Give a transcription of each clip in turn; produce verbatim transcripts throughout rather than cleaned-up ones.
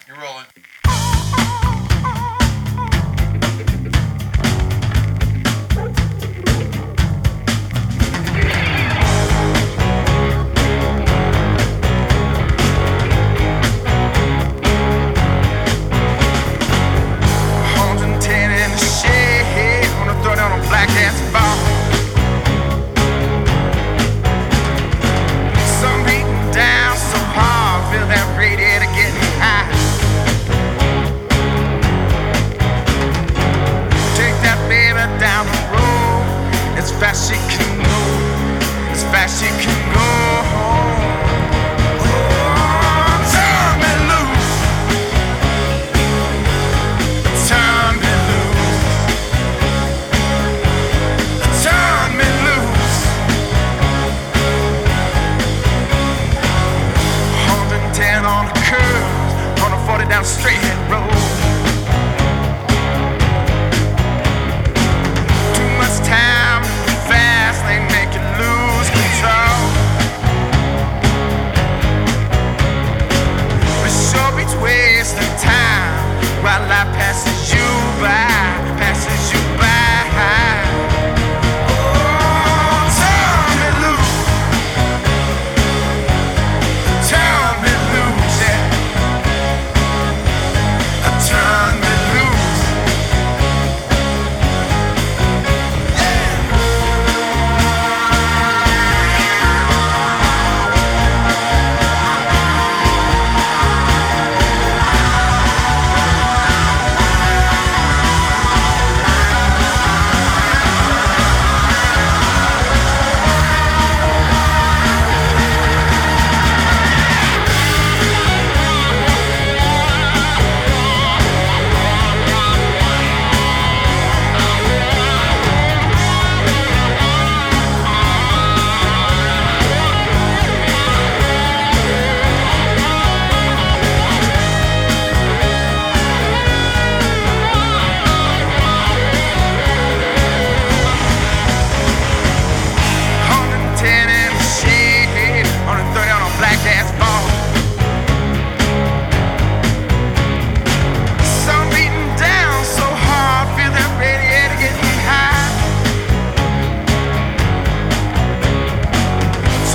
You're rolling. Fast she can go, as fast she can go. Oh, turn me loose, turn me loose, turn me loose. one hundred ten on the curve, one forty down the straight head road. Too much time. They make you lose control. But sure beats wasting time while life passes you by, passes you by. Oh, turn me loose, turn me loose, yeah. Turn me loose.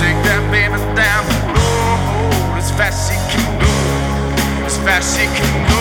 Fast she can go, as fast she can go.